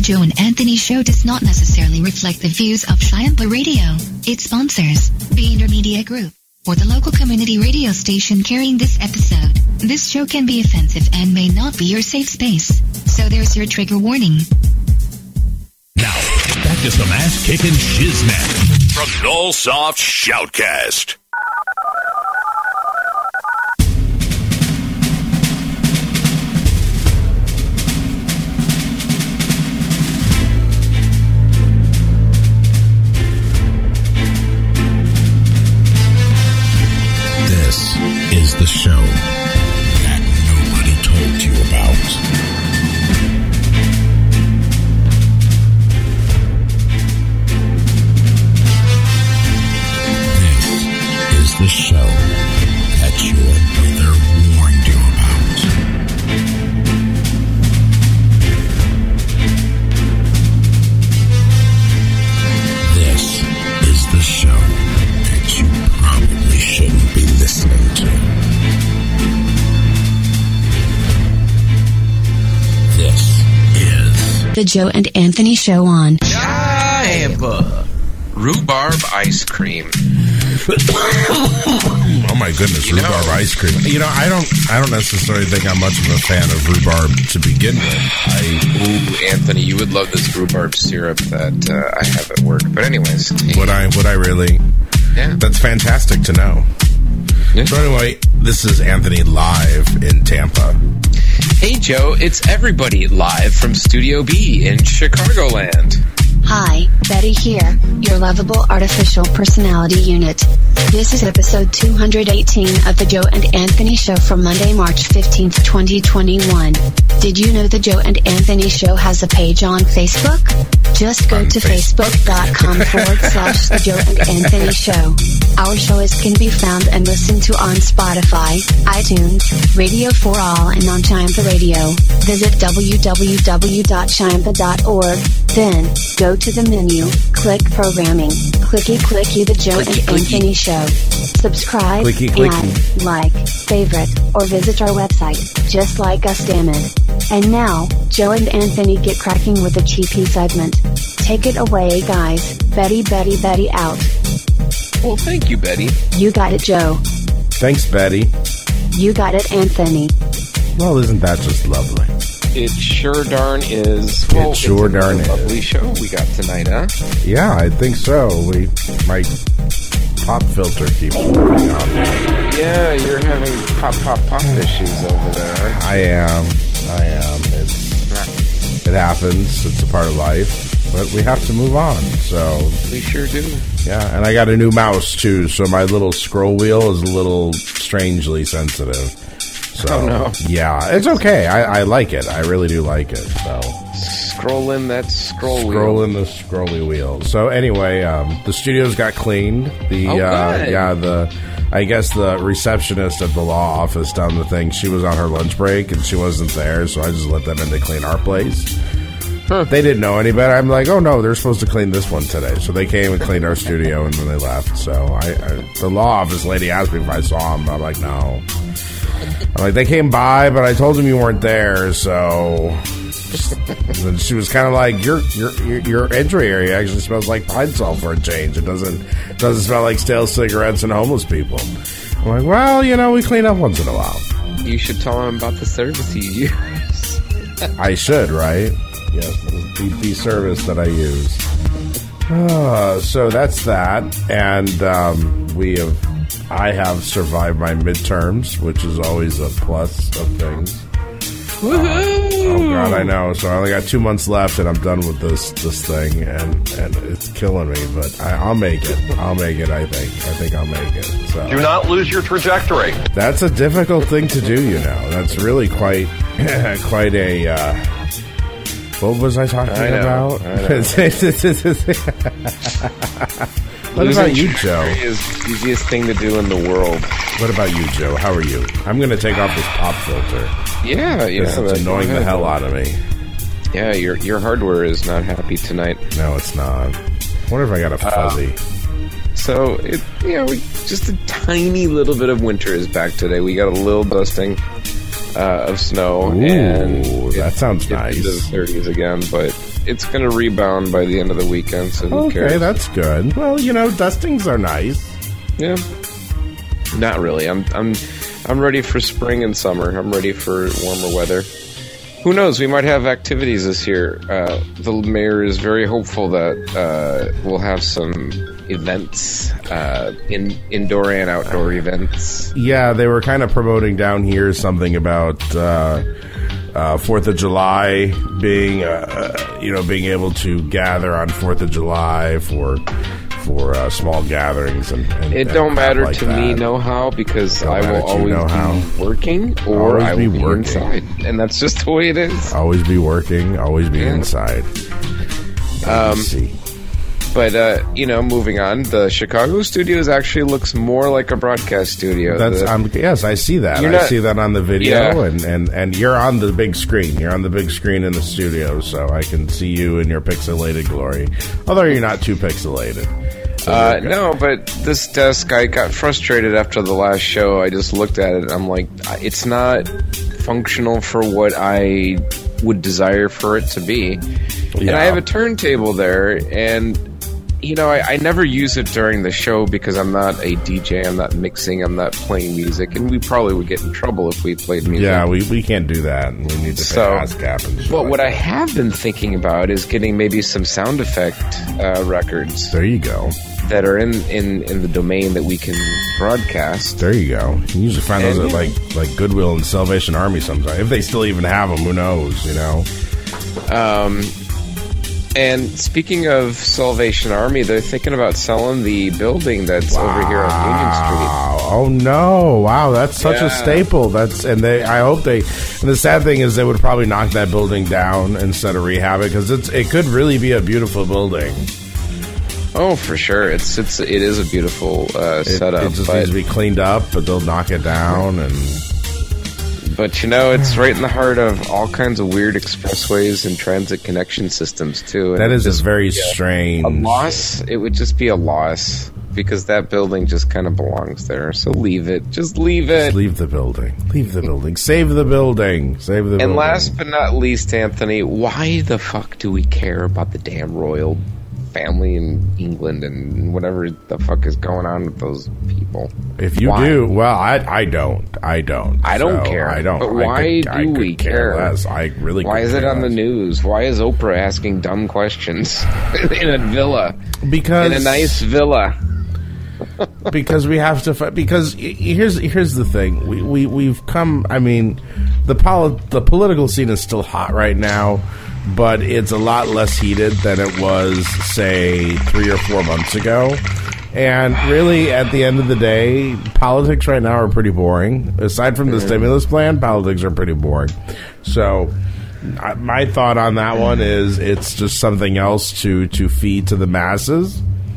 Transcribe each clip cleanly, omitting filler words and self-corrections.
Joe and Anthony Show does not necessarily reflect the views of Triumph Radio, its sponsors, the Intermedia Group, or the local community radio station carrying this episode. This show can be offensive and may not be your safe space. So there's your trigger warning. Now, back to some ass-kicking shiznit from Nullsoft Shoutcast. This is the show that nobody told you about. The show that your mother warned you about. This is the show that you probably shouldn't be listening to. This is The Joe and Anthony Show on Triumph Rhubarb Ice Cream. Oh my goodness, rhubarb ice cream. You know, I don't necessarily think I'm much of a fan of rhubarb to begin with. Ooh, Anthony, you would love this rhubarb syrup that I have at work. But anyways, Would I really? Yeah. That's fantastic to know. Yeah. So anyway, this is Anthony live in Tampa. Hey Joe, it's everybody live from Studio B in Chicagoland. Hi, Betty here, your lovable artificial personality unit. This is episode 218 of The Joe and Anthony Show for Monday, March 15th, 2021. Did you know The Joe and Anthony Show has a page on Facebook? Just go to facebook.com/The Joe and Anthony Show. Our shows can be found and listened to on Spotify, iTunes, Radio for All, and on Triumph Radio. Visit www.triumph.org. Then, go to the menu, click Programming, clicky The Joe and Anthony Show. Subscribe, and like, favorite, or visit our website. Just like us, damn it. And now, Joe and Anthony get cracking with the cheapy segment. Take it away, guys. Betty out. Well, thank you, Betty. You got it, Joe. Thanks, Betty. You got it, Anthony. Well, isn't that just lovely? It sure darn is. Well, it sure darn is. Lovely show we got tonight, huh? Yeah, I think so. My pop filter keeps working on. Yeah, you're having pop issues over there. I am. It happens. It's a part of life. But we have to move on, so... We sure do. Yeah, and I got a new mouse, too, so my little scroll wheel is a little strangely sensitive. So, oh, no. Yeah, it's okay. I like it. I really do like it, so... Scroll in that scroll wheel. Scroll in the scrolly wheel. So, anyway, the studios got cleaned. I guess the receptionist at the law office done the thing. She was on her lunch break, and she wasn't there, so I just let them in to clean our place. They didn't know any better. I'm like, oh no, they're supposed to clean this one today. So they came and cleaned our studio, and then they left. So the law office lady asked me if I saw them. I'm like, no. I'm like, they came by, but I told them you weren't there. So and she was kind of like, your entry area actually smells like Pine Sol for a change. It doesn't smell like stale cigarettes and homeless people. I'm like, well, we clean up once in a while. You should tell them about the service you use. I should, right? Yes, the service that I use. So that's that, and I have survived my midterms, which is always a plus of things. Oh God, I know. So I only got 2 months left, and I'm done with this thing, and it's killing me. But I'll make it. I think I'll make it. So do not lose your trajectory. That's a difficult thing to do. That's really quite a. What was I talking about? What about you, Joe? Is the easiest thing to do in the world. What about you, Joe? How are you? I'm going to take off this pop filter. Yeah. It's annoying the hell out of me. Yeah, your hardware is not happy tonight. No, it's not. I wonder if I got a fuzzy. So, just a tiny little bit of winter is back today. We got a little dusting of snow. Ooh, and that sounds nice. Into the 30s again, but it's going to rebound by the end of the weekend. So who cares? Okay, that's good. Well, dustings are nice. Yeah, not really. I'm ready for spring and summer. I'm ready for warmer weather. Who knows? We might have activities this year. The mayor is very hopeful that we'll have some events, indoor and outdoor events. Yeah, they were kind of promoting down here something about 4th of July being, being able to gather on 4th of July for small gatherings and it don't matter like to me no how because I will always be working or I will be inside, and that's just the way it is. Always be working, always be inside. See. But moving on, the Chicago studios actually looks more like a broadcast studio. Yes, I see that. I see that on the video, and you're on the big screen. You're on the big screen in the studio, so I can see you in your pixelated glory. Although you're not too pixelated. So no, but this desk, I got frustrated after the last show. I just looked at it, and I'm like, it's not functional for what I would desire for it to be. Yeah. And I have a turntable there, and I never use it during the show because I'm not a DJ, I'm not mixing, I'm not playing music, and we probably would get in trouble if we played music. Yeah, we can't do that. We need to pay ASCAP. But what I have been thinking about is getting maybe some sound effect records. There you go. That are in the domain that we can broadcast. There you go. You usually find those at like Goodwill and Salvation Army sometimes. If they still even have them, who knows, And speaking of Salvation Army, they're thinking about selling the building that's over here on Union Street. Oh no! Wow, that's such a staple. I hope they. And the sad thing is, they would probably knock that building down instead of rehab it because it could really be a beautiful building. Oh, for sure. It is a beautiful setup. It just needs to be cleaned up, but they'll knock it down and. But it's right in the heart of all kinds of weird expressways and transit connection systems too. And that is just very strange. A loss. It would just be a loss because that building just kind of belongs there. So leave it. Just leave it. Just leave the building. Leave the building. Save the building. Save the building. And last but not least, Anthony, why the fuck do we care about the damn royal family in England and whatever the fuck is going on with those people? If you do, well, I don't. I don't care. I don't. But why do we care? Less. I really. Why is it on the news? Why is Oprah asking dumb questions in a villa? In a nice villa. Because we have to. Because here's the thing. We've come. I mean, the political scene is still hot right now. But it's a lot less heated than it was, say, 3 or 4 months ago. And really, at the end of the day, politics right now are pretty boring. Aside from the stimulus plan, politics are pretty boring. So, my thought on that one is it's just something else to feed to the masses.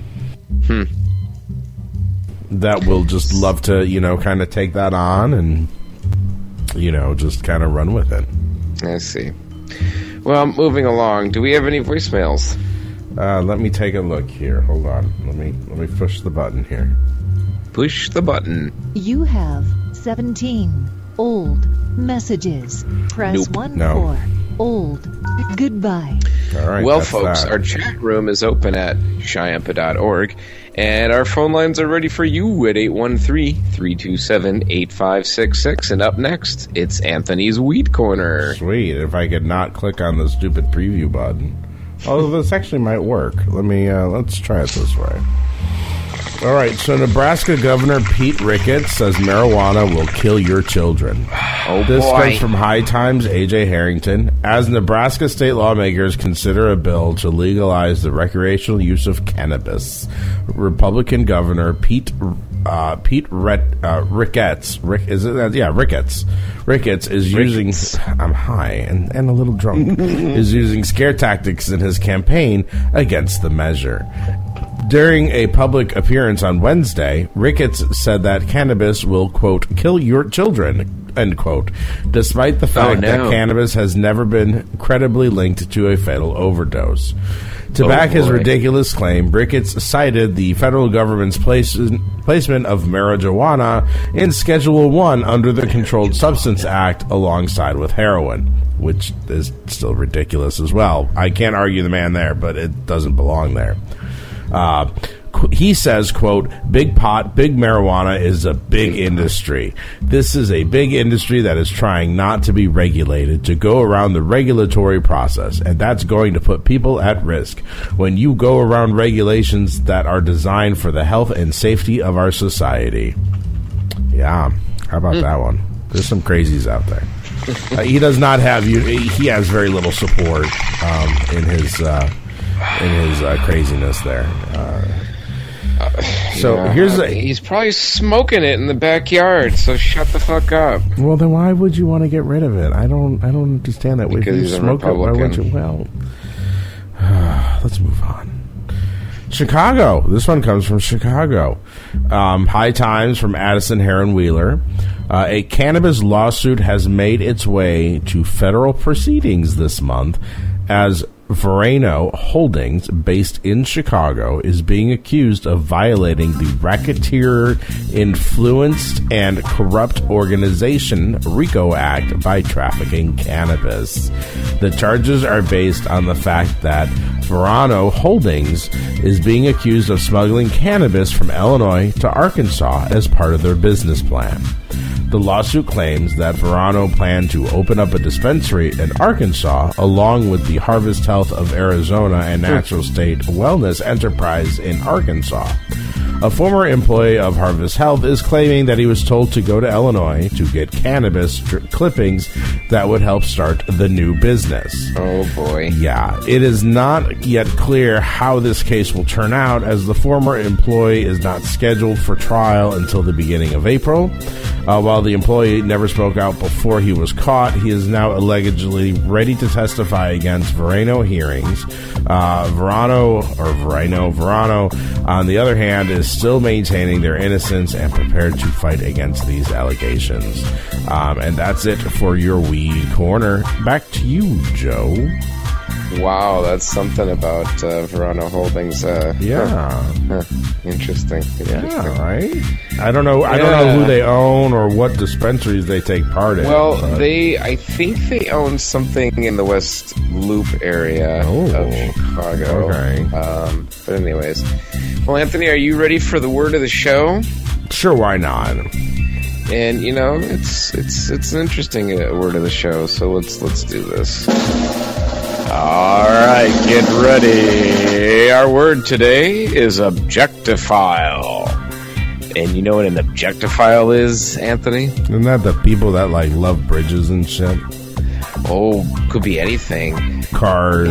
That will just love to, kind of take that on and, just kind of run with it. I see. Well, moving along. Do we have any voicemails? Let me take a look here. Hold on. Let me push the button here. Push the button. You have 17 old messages. Press 1 for old. Goodbye. All right. Well, folks, our chat room is open at Shyampa.org, and our phone lines are ready for you at 813-327-8566. And up next, it's Anthony's Weed Corner. Sweet. If I could not click on the stupid preview button. Although this actually might work. Let's try it this way. All right, so Nebraska Governor Pete Ricketts says marijuana will kill your children. This comes from High Times' A.J. Harrington. As Nebraska state lawmakers consider a bill to legalize the recreational use of cannabis, Republican Governor Pete Ricketts. Ricketts is using. I'm high and a little drunk. Is using scare tactics in his campaign against the measure. During a public appearance on Wednesday, Ricketts said that cannabis will, quote, kill your children, end quote, despite the fact that cannabis has never been credibly linked to a fatal overdose. To back his ridiculous claim, Bricketts cited the federal government's placement of marijuana in Schedule 1 under the Controlled Substance Act alongside with heroin, which is still ridiculous as well. I can't argue the man there, but it doesn't belong there. He says, quote, big pot, big marijuana is a big industry. This is a big industry that is trying not to be regulated, to go around the regulatory process, and that's going to put people at risk when you go around regulations that are designed for the health and safety of our society. Yeah, how about that one? There's some crazies out there. He does not have he has very little support in his craziness there. He's probably smoking it in the backyard, so shut the fuck up. Well, then why would you want to get rid of it? I don't understand that. Because he's smoke a Republican. It, why would you? Well, let's move on. Chicago. This one comes from Chicago. High Times from Addison Heron Wheeler. A cannabis lawsuit has made its way to federal proceedings this month as Verano Holdings, based in Chicago, is being accused of violating the Racketeer-Influenced and Corrupt Organization RICO Act by trafficking cannabis. The charges are based on the fact that Verano Holdings is being accused of smuggling cannabis from Illinois to Arkansas as part of their business plan. The lawsuit claims that Verano planned to open up a dispensary in Arkansas along with the Harvest Health of Arizona and Natural State Wellness Enterprise in Arkansas. A former employee of Harvest Health is claiming that he was told to go to Illinois to get cannabis clippings that would help start the new business. Oh, boy. Yeah, it is not yet clear how this case will turn out, as the former employee is not scheduled for trial until the beginning of April. While the employee never spoke out before he was caught, he is now allegedly ready to testify against Verano hearings. Verano, on the other hand, is still maintaining their innocence and prepared to fight against these allegations. And that's it for your Weed Corner. Back to you, Joe. Wow, that's something about Verano Holdings. Interesting. Yeah, right? I don't know who they own or what dispensaries they take part in. Well, I think they own something in the West Loop area of Chicago. Okay. But anyways. Well, Anthony, are you ready for the word of the show? Sure, why not? And it's an interesting word of the show, so let's do this. All right, get ready. Our word today is objectophile. And you know what an objectophile is, Anthony? Isn't that the people that love bridges and shit? Oh, could be anything. Cars,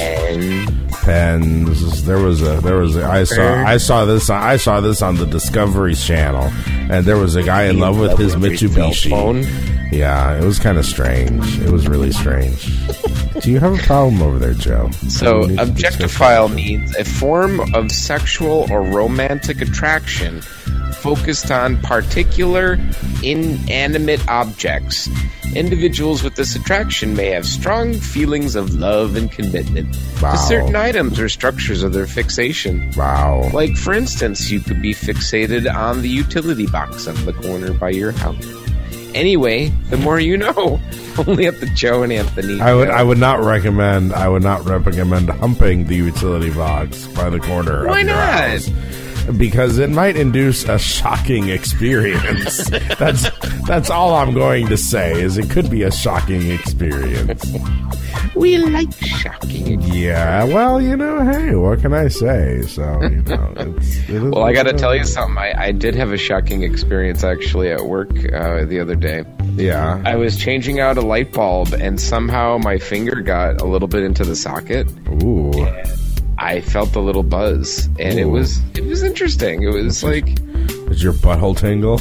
pens. I saw this on the Discovery Channel, and there was a guy in love with his Mitsubishi. Yeah, it was kind of strange. It was really strange. Do you have a problem over there, Joe? So, objectophile means a form of sexual or romantic attraction focused on particular inanimate objects. Individuals with this attraction may have strong feelings of love and commitment to certain items or structures of their fixation. Wow. Like, for instance, you could be fixated on the utility box on the corner by your house. Anyway, the more you know. Only at the Joe and Anthony. I would not recommend humping the utility box by the corner. Why of your not? House. Because it might induce a shocking experience. That's all I'm going to say. Is it could be a shocking experience. We like shocking. Yeah, well, hey, what can I say? So, well, I got to tell you something. I did have a shocking experience actually at work the other day. Yeah. I was changing out a light bulb, and somehow my finger got a little bit into the socket. Ooh. I felt a little buzz, and it was interesting. It was like... Did your butthole tingle?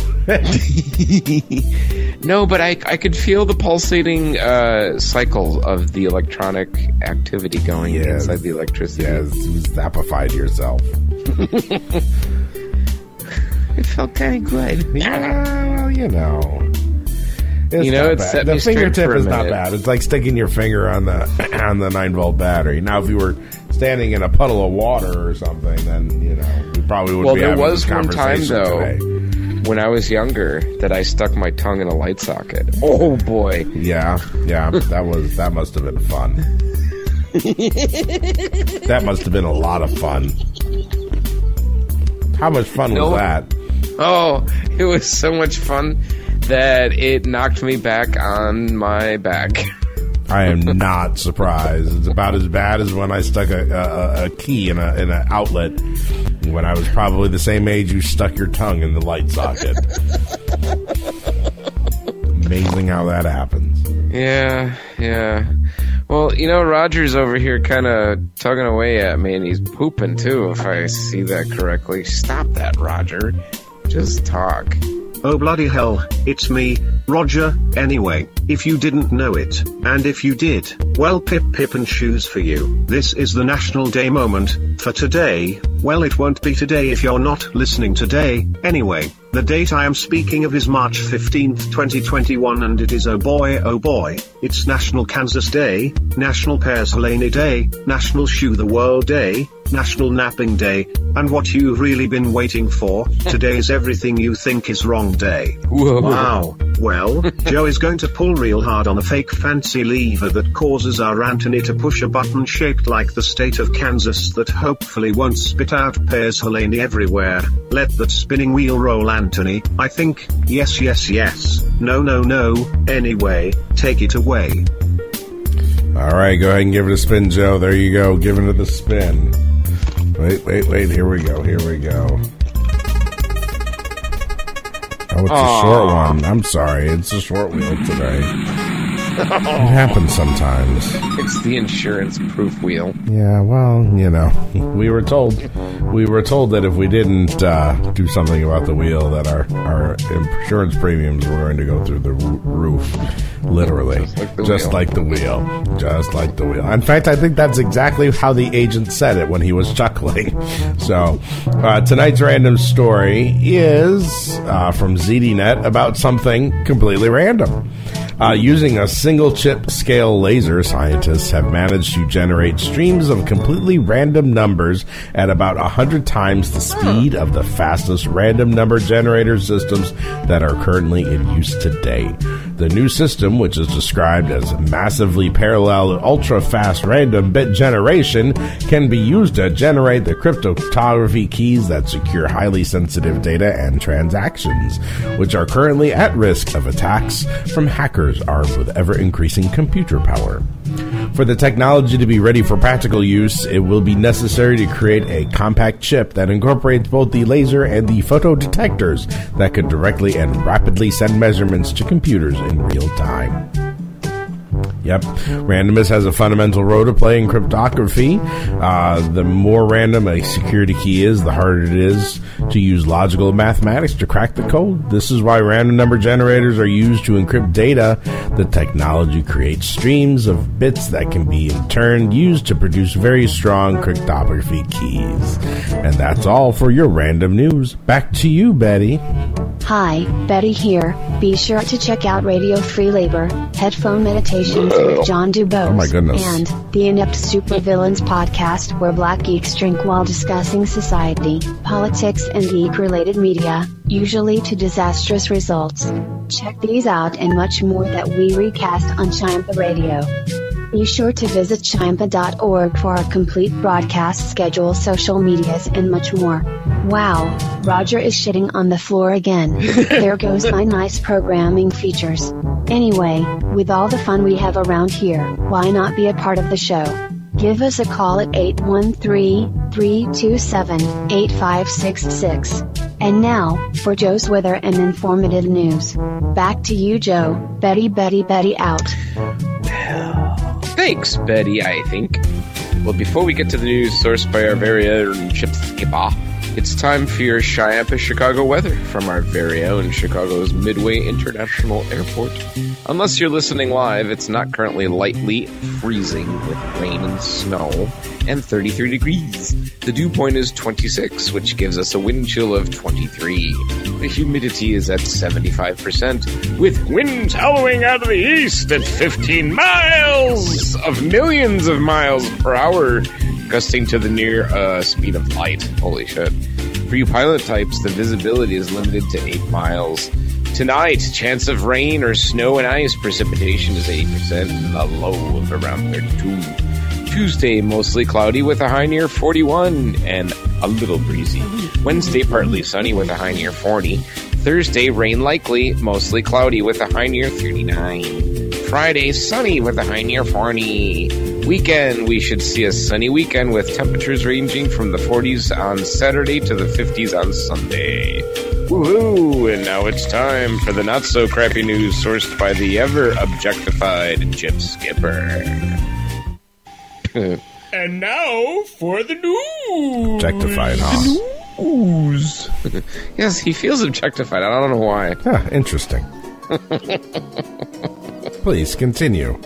No, but I could feel the pulsating cycle of the electronic activity going inside the electricity. Yeah, you zapified yourself. It felt kind of good. Yeah, well, It's set the fingertip is not bad. It's like sticking your finger on the 9-volt battery. Now, if you were standing in a puddle of water or something, then we probably would. Well, there was one time though, when I was younger, that I stuck my tongue in a light socket. Oh boy! Yeah, that must have been fun. That must have been a lot of fun. How much fun was that? Oh, it was so much fun that it knocked me back on my back. I am not surprised. It's about as bad as when I stuck a key in an outlet when I was probably the same age you stuck your tongue in the light socket. Amazing how that happens. Yeah. Well, Roger's over here kind of tugging away at me, and he's pooping too, if I see that correctly. Stop that, Roger. Just talk. Oh bloody hell, it's me, Roger. Anyway, if you didn't know it, and if you did, well pip and shoes for you. This is the National Day moment, for today. Well, it won't be today if you're not listening today. Anyway, the date I am speaking of is March 15th, 2021, and it is oh boy, it's National Kansas Day, National Pears Helene Day, National Shoe the World Day, National Napping Day, and what you've really been waiting for, today's Everything You Think Is Wrong Day. Whoa. Wow. Well, Joe is going to pull real hard on a fake fancy lever that causes our Anthony to push a button shaped like the state of Kansas that hopefully won't spit out pears Helene everywhere. Let that spinning wheel roll, Anthony. I think, yes. No. Anyway, take it away. All right, go ahead and give it a spin, Joe. There you go, giving it the spin. Wait, here we go. Oh, it's a short one. I'm sorry, it's a short wheel today. It happens sometimes. It's the insurance-proof wheel. Yeah, well, we were told that if we didn't do something about the wheel, that our insurance premiums were going to go through the roof, literally, just like the wheel. In fact, I think that's exactly how the agent said it when he was chuckling. So, tonight's random story is from ZDNet about something completely random. Using a single-chip scale laser, scientists have managed to generate streams of completely random numbers at about 100 times the speed of the fastest random number generator systems that are currently in use today. The new system, which is described as massively parallel ultra-fast random bit generation, can be used to generate the cryptography keys that secure highly sensitive data and transactions, which are currently at risk of attacks from hackers armed with ever-increasing computer power. For the technology to be ready for practical use, it will be necessary to create a compact chip that incorporates both the laser and the photodetectors that could directly and rapidly send measurements to computers in real time. Yep, randomness has a fundamental role to play in cryptography. The more random a security key is, the harder it is to use logical mathematics to crack the code. This is why random number generators are used to encrypt data. The technology creates streams of bits that can be in turn used to produce very strong cryptography keys. And that's all for your random news. Back to you, Betty. Hi, Betty here. Be sure to check out Radio Free Labor, Headphone Meditations with John Dubose, oh my goodness, and the Inept Supervillains podcast, where black geeks drink while discussing society, politics, and geek-related media, usually to disastrous results. Check these out and much more that we recast on Chimpa Radio. Be sure to visit chimpa.org for our complete broadcast schedule, social medias, and much more. Wow, Roger is shitting on the floor again. There goes my nice programming features. Anyway, with all the fun we have around here, why not be a part of the show? Give us a call at 813-327-8566. And now, for Joe's weather and informative news. Back to you, Joe. Betty out. Thanks, Betty, I think. Well, before we get to the news sourced by our very own Chip Skipper, it's time for your Chiampa Chicago weather from our very own Chicago's Midway International Airport. Unless you're listening live, it's not currently lightly freezing with rain and snow and 33 degrees. The dew point is 26, which gives us a wind chill of 23. the humidity is at 75%, with winds howling out of the east at 15 miles of millions of miles per hour, gusting to the near speed of light. Holy shit. For you pilot types, the visibility is limited to 8 miles. Tonight, chance of rain or snow and ice precipitation is 80%, and a low of around 32. Tuesday, mostly cloudy with a high near 41 and a little breezy. Wednesday, partly sunny with a high near 40. Thursday, rain likely, mostly cloudy with a high near 39. Friday, sunny with a high near 40. Weekend, we should see a sunny weekend with temperatures ranging from the 40s on Saturday to the 50s on Sunday. Woohoo! And now it's time for the not-so-crappy news sourced by the ever-objectified Chip Skipper. And now for the news. Objectified, huh? News. Yes, he feels objectified. I don't know why. Huh, interesting. Please continue.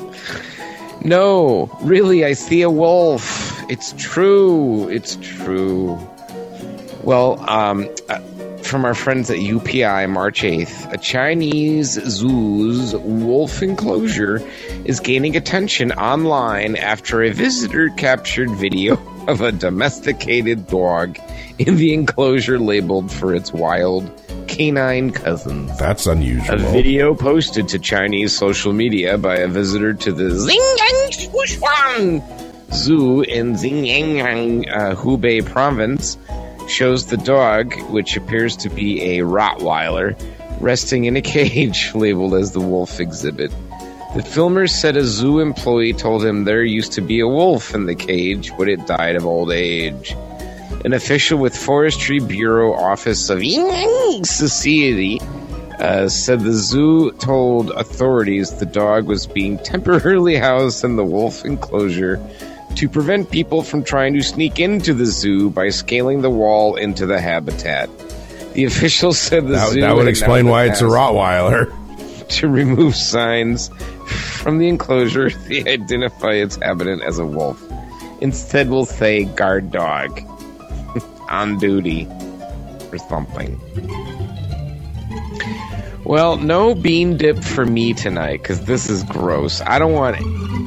No, really, I see a wolf. It's true. It's true. Well, from our friends at UPI, March 8th, a Chinese zoo's wolf enclosure is gaining attention online after a visitor captured video of a domesticated dog in the enclosure labeled for its wild canine cousins. That's unusual. A video posted to Chinese social media by a visitor to the Xinjiang Shuchuan Zoo in Xinjiang, Hubei province shows the dog, which appears to be a Rottweiler, resting in a cage labeled as the wolf exhibit. The filmer said a zoo employee told him there used to be a wolf in the cage, but it died of old age. An official with Forestry Bureau Office of Society said the zoo told authorities the dog was being temporarily housed in the wolf enclosure to prevent people from trying to sneak into the zoo by scaling the wall into the habitat. The official said the zoo... That would explain why it's a Rottweiler. To remove signs from the enclosure, they identify its habitant as a wolf. Instead, we'll say guard dog. On duty. Or something. Well, no bean dip for me tonight, because this is gross. I don't want it.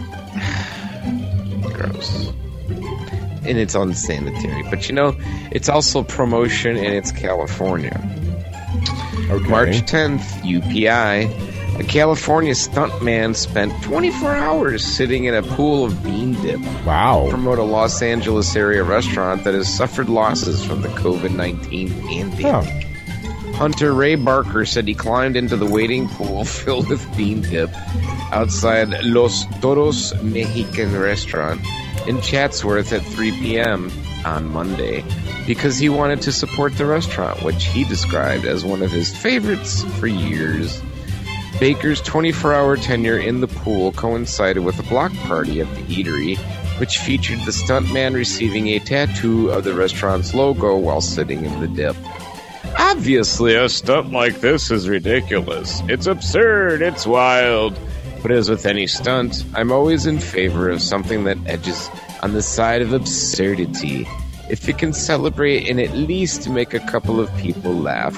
Gross. And it's unsanitary. But you know, it's also promotion and it's California. Okay. March 10th, UPI. A California stuntman spent 24 hours sitting in a pool of bean dip. Wow. To promote a Los Angeles area restaurant that has suffered losses from the COVID-19 pandemic. Oh. Hunter Ray Barker said he climbed into the waiting pool filled with bean dip outside Los Toros Mexican restaurant in Chatsworth at 3 p.m. on Monday because he wanted to support the restaurant, which he described as one of his favorites for years. Baker's 24-hour tenure in the pool coincided with a block party at the eatery, which featured the stuntman receiving a tattoo of the restaurant's logo while sitting in the dip. Obviously, a stunt like this is ridiculous. It's absurd. It's wild. But as with any stunt, I'm always in favor of something that edges on the side of absurdity, if it can celebrate and at least make a couple of people laugh.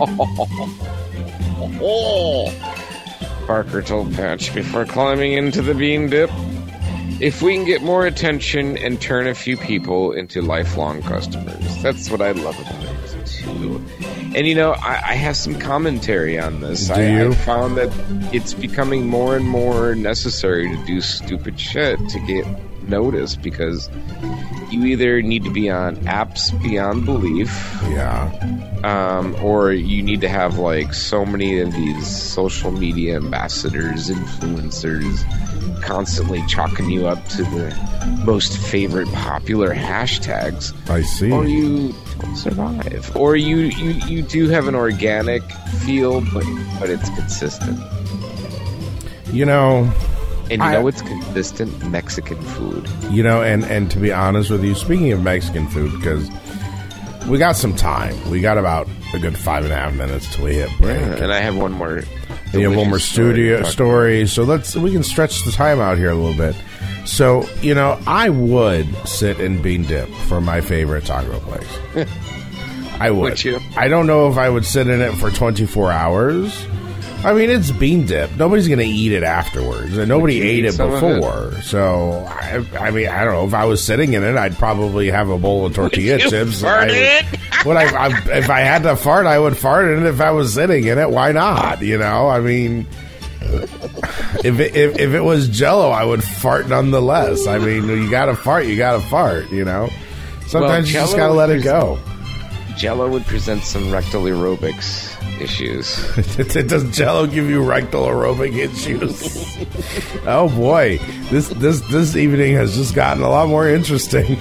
Barker told Patch before climbing into the bean dip. If we can get more attention and turn a few people into lifelong customers, that's what I love about it, too. And, you know, I have some commentary on this. I found that it's becoming more and more necessary to do stupid shit to get noticed because you either need to be on apps beyond belief. Yeah. Or you need to have, like, so many of these social media ambassadors, influencers, constantly chalking you up to the most favorite popular hashtags. I see. Or you don't survive. Or you do have an organic feel, but it's consistent. You know... And you know it's consistent Mexican food. You know, and to be honest with you, speaking of Mexican food, because we got some time. We got about a good 5.5 minutes till we hit break. Yeah, and I have one more. You have one more story. So we can stretch the time out here a little bit. So, you know, I would sit and bean dip for my favorite taco place. I would. Would you? I don't know if I would sit in it for 24 hours. I mean, it's bean dip. Nobody's going to eat it afterwards, and nobody ate it before. So, I mean, I don't know. If I was sitting in it, I'd probably have a bowl of tortilla chips. Fart it? If I had to fart, I would fart in it. If I was sitting in it, why not? You know, I mean, if it was Jell-O, I would fart nonetheless. I mean, you got to fart. You got to fart. You know, sometimes you just got to let it go. Jell-O would present some rectal aerobics issues. Does Jell-O give you rectal aerobic issues? Oh boy, this evening has just gotten a lot more interesting.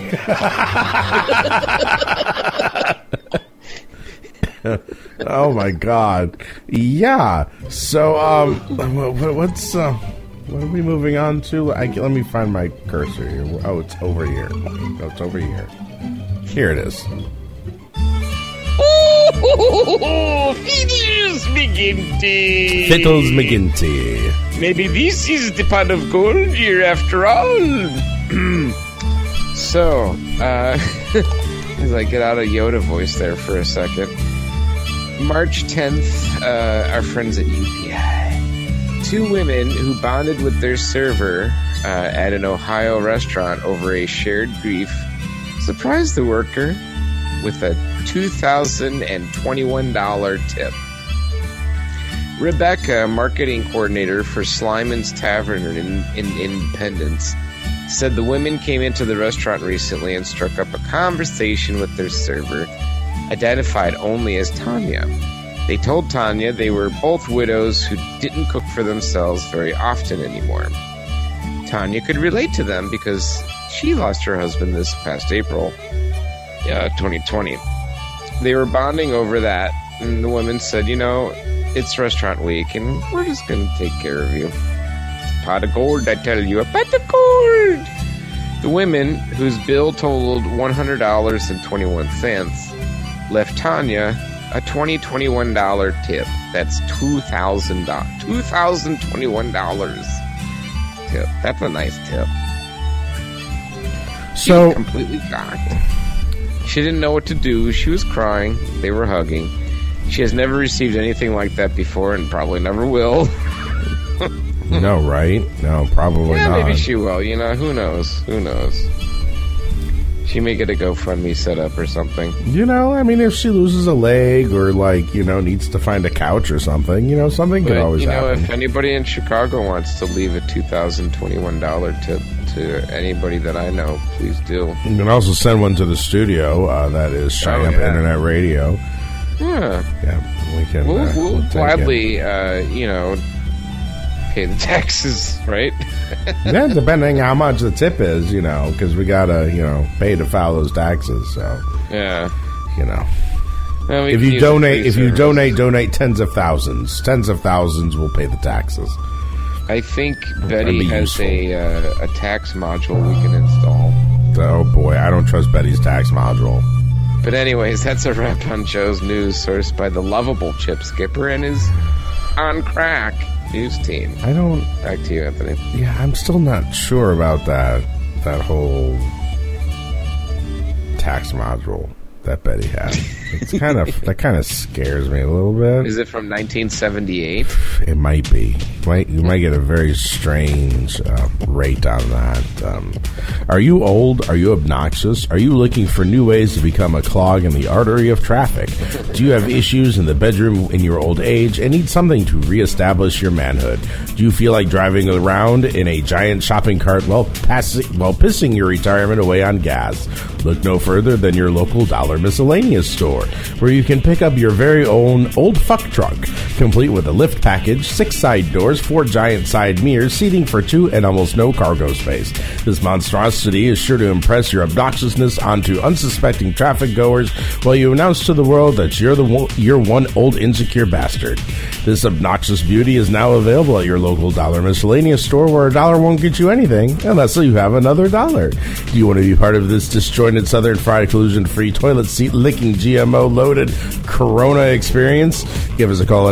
Oh my God, yeah. So what are we moving on to? Let me find my cursor here. Oh, it's over here. No, it's over here. Here it is. Fiddles McGinty. Fiddles McGinty. Maybe this is the pot of gold here after all. So, as I get out of Yoda voice there for a second, March 10th, our friends at UPI, 2 women who bonded with their server at an Ohio restaurant over a shared grief surprised the worker with a $2,021 tip. Rebecca, marketing coordinator for Slyman's Tavern in Independence, said the women came into the restaurant recently and struck up a conversation with their server, identified only as Tanya. They told Tanya they were both widows who didn't cook for themselves very often anymore. Tanya could relate to them because she lost her husband this past April, 2020. They were bonding over that, and the woman said, you know, it's restaurant week, and we're just going to take care of you. It's a pot of gold, I tell you, a pot of gold! The women, whose bill totaled $100.21, left Tanya a $21 tip. That's $2,000. $2,021 tip. That's a nice tip. She was completely shocked. She didn't know what to do. She was crying. They were hugging. She has never received anything like that before and probably never will. No, right? No, probably not. Maybe she will. You know, who knows? Who knows? She may get a GoFundMe set up or something. You know, I mean, if she loses a leg or, like, you know, needs to find a couch or something, you know, something could always happen. If anybody in Chicago wants to leave a $2,021 tip to anybody that I know, please do. You can also send one to the studio. That is Cheyenne Internet Radio. Yeah. Yeah, we can. We'll gladly, pay the taxes, right? Yeah, depending how much the tip is, you know, because we gotta, you know, pay to file those taxes. So yeah, you know, well, if you donate tens of thousands will pay the taxes. I think Betty has a tax module we can install. Oh boy, I don't trust Betty's tax module. But anyways, that's a wrap on Joe's news, sourced by the lovable Chip Skipper and his on crack news team. Back to you, Anthony. Yeah, I'm still not sure about that whole tax module that Betty had. It's that kind of scares me a little bit. Is it from 1978? It might be. You might get a very strange rate on that. Are you old? Are you obnoxious? Are you looking for new ways to become a clog in the artery of traffic? Do you have issues in the bedroom in your old age and need something to reestablish your manhood? Do you feel like driving around in a giant shopping cart while pissing your retirement away on gas? Look no further than your local Dollar Miscellaneous store, where you can pick up your very own old fuck truck, complete with a lift package, 6 side doors, 4 giant side mirrors, seating for 2, and almost no cargo space. This monstrosity is sure to impress your obnoxiousness onto unsuspecting traffic goers while you announce to the world that you're one old insecure bastard. This obnoxious beauty is now available at your local Dollar Miscellaneous store, where $1 won't get you anything unless you have another $1. Do you want to be part of this destroy disjointed, southern fried, collusion-free, toilet seat licking, GMO-loaded Corona experience? Give us a call at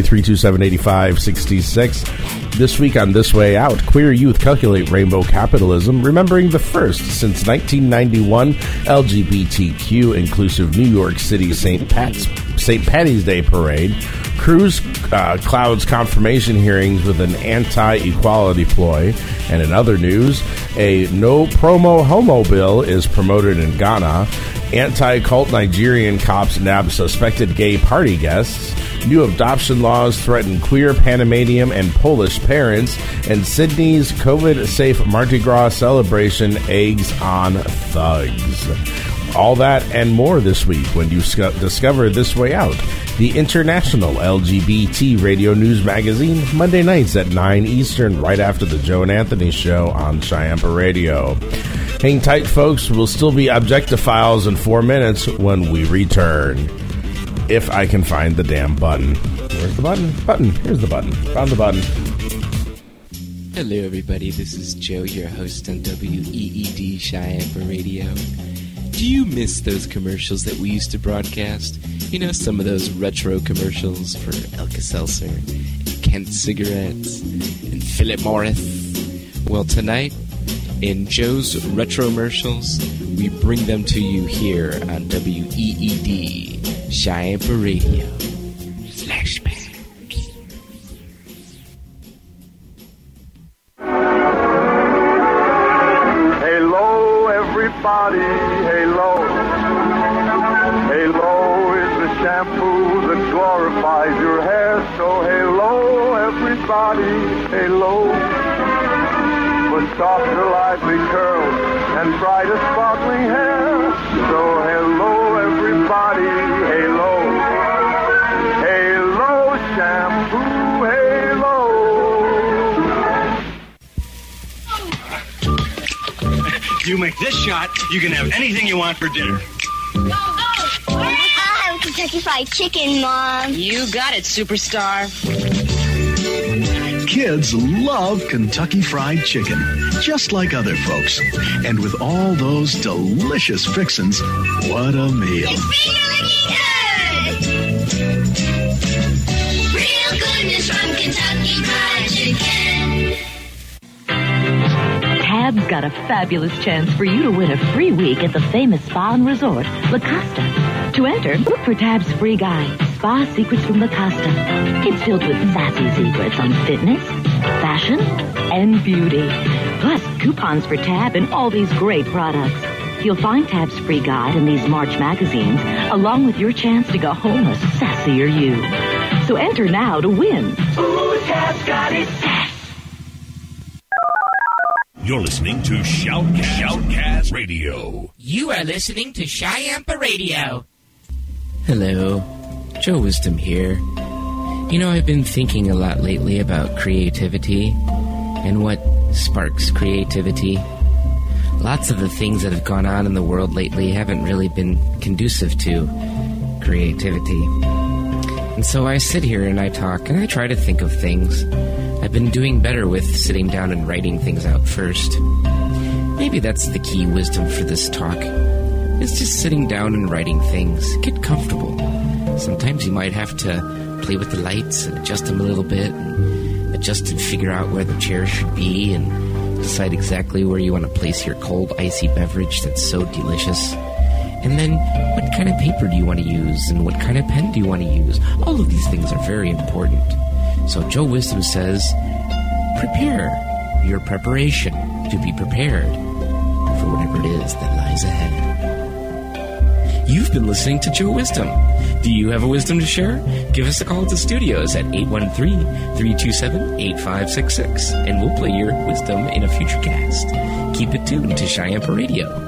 813-327-8566. This week on This Way Out, queer youth calculate rainbow capitalism, remembering the first since 1991 LGBTQ inclusive New York City St. Patty's Day parade. Cruz clouds confirmation hearings with an anti-equality ploy. And in other news, a no-promo homo bill is promoted in Ghana. Anti-cult Nigerian cops nab suspected gay party guests. New adoption laws threaten queer Panamanian and Polish parents. And Sydney's COVID-safe Mardi Gras celebration eggs on thugs. All that and more this week when you discover This Way Out, the international LGBT radio news magazine, Monday nights at 9 Eastern, right after the Joe and Anthony show on Chiampa Radio. Hang tight, folks. We'll still be Objectophiles in 4 minutes when we return. If I can find the damn button. Where's the button? Here's the button. Found the button. Hello, everybody. This is Joe, your host on WEED Chiampa Radio. Do you miss those commercials that we used to broadcast? You know, some of those retro commercials for Alka-Seltzer, and Kent cigarettes, and Philip Morris. Well, tonight, in Joe's Retromercials, we bring them to you here on WEED Chiampa Radio. Flashback. Halo, everybody, halo. Halo is the shampoo that glorifies your hair. So halo, everybody, halo. For softer, lively curls and brighter, sparkling hair. So hello, everybody, halo. Halo shampoo, halo. You make this shot, you can have anything you want for dinner. I'll have Kentucky Fried Chicken, Mom. You got it, superstar. Kids love Kentucky Fried Chicken, just like other folks. And with all those delicious fixins, what a meal. It's really good. Real goodness from Kentucky Fried Chicken. Tab's got a fabulous chance for you to win a free week at the famous spa and resort, La Costa. To enter, look for Tab's free guide, Spa Secrets from La Costa. It's filled with sassy secrets on fitness, fashion, and beauty. Plus, coupons for Tab and all these great products. You'll find Tab's free guide in these March magazines, along with your chance to go home a sassier you. So enter now to win. Ooh, Tab's got it sass. You're listening to Shoutcast Radio. You are listening to Chiampa Radio. Hello, Joe Wisdom here. You know, I've been thinking a lot lately about creativity and what sparks creativity. Lots of the things that have gone on in the world lately haven't really been conducive to creativity. And so I sit here and I talk and I try to think of things. I've been doing better with sitting down and writing things out first. Maybe that's the key wisdom for this talk. It's just sitting down and writing things. Get comfortable. Sometimes you might have to play with the lights and adjust them a little bit, and adjust and figure out where the chair should be, and decide exactly where you want to place your cold, icy beverage that's so delicious. And then, what kind of paper do you want to use, and what kind of pen do you want to use? All of these things are very important. So Joe Wisdom says, prepare your preparation to be prepared for whatever it is that lies ahead. You've been listening to Joe Wisdom. Do you have a wisdom to share? Give us a call at the studios at 813-327-8566, and we'll play your wisdom in a future cast. Keep it tuned to Chiampa Radio.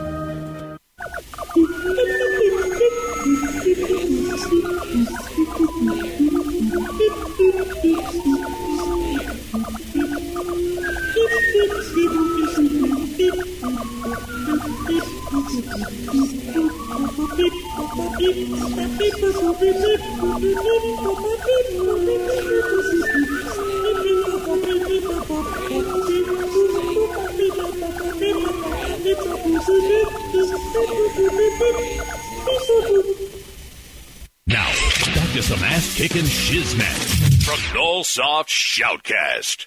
Now, back to some ass-kicking shiznat from Nullsoft Shoutcast.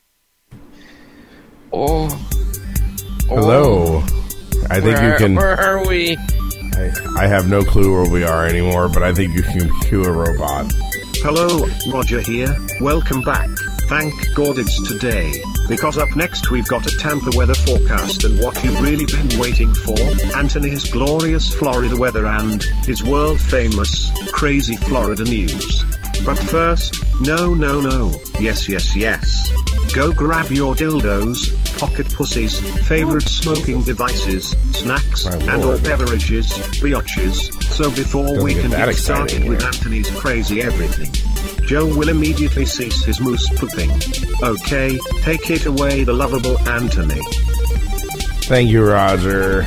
Hello. I think you can... Where are we? I have no clue where we are anymore, but I think you can cue a robot. Hello, Roger here. Welcome back. Thank God it's today, because up next we've got a Tampa weather forecast and what you've really been waiting for, Anthony's glorious Florida weather and his world-famous, crazy Florida news. But first, no, yes. Go grab your dildos, pocket pussies, favorite smoking devices, snacks, and or beverages, biatches. So before we can get started with Anthony's crazy everything, Joe will immediately cease his moose pooping. Okay, take it away, the lovable Anthony. Thank you, Roger.